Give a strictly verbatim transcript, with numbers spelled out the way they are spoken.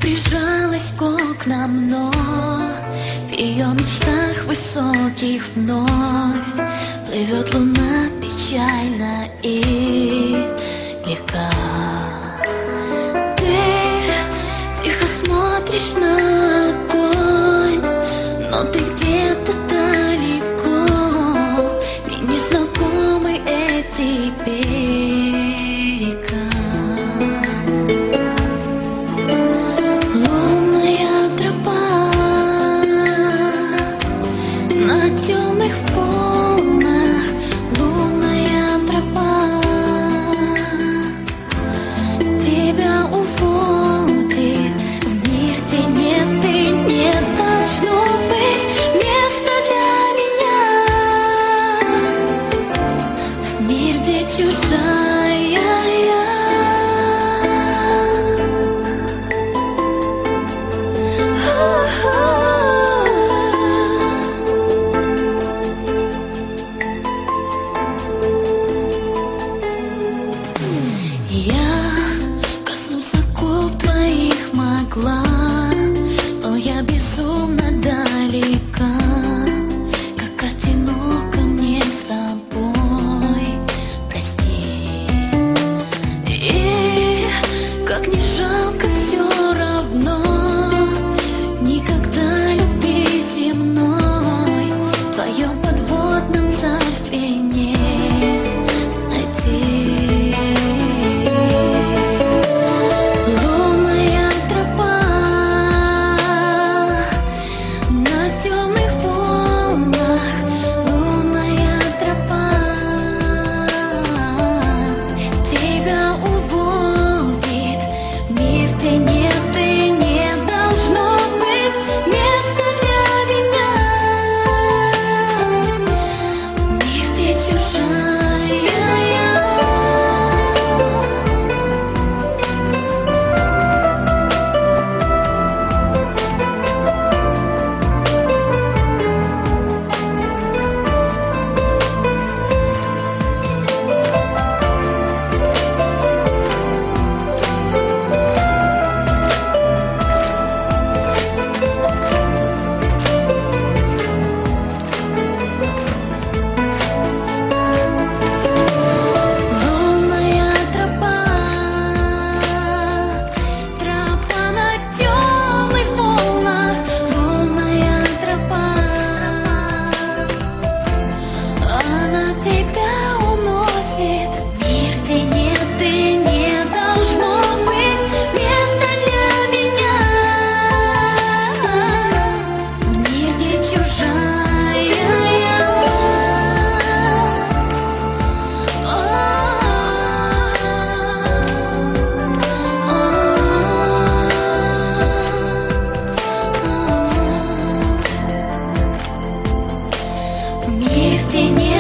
прижалась к окнам, но в ее мечтах высоких вновь плывет луна печально и легка. Ты тихо смотришь на огонь, но ты где-то далеко, мне незнакомы эти берега. Лунная тропа на темных волнах, лунная тропа тебя уводит в мир, где нет и не должно быть места для меня, в мир, где чужая я. Я коснуться губ твоих могла, но я безумно далека, как одиноко мне с тобой, прости. И как не жалко все равно, никогда любви земной в твоем подводном царстве не найти. Лунная тропа на темных волнах, лунная тропа тебя уводит в мир, где нет и не должно быть места для меня, мир, где чужая я. Лунная тропа, тропа на темных волнах, лунная тропа, она тебя уносит в мир, где нет и не должно быть места для меня, мир, где чужая я. В мир, где нет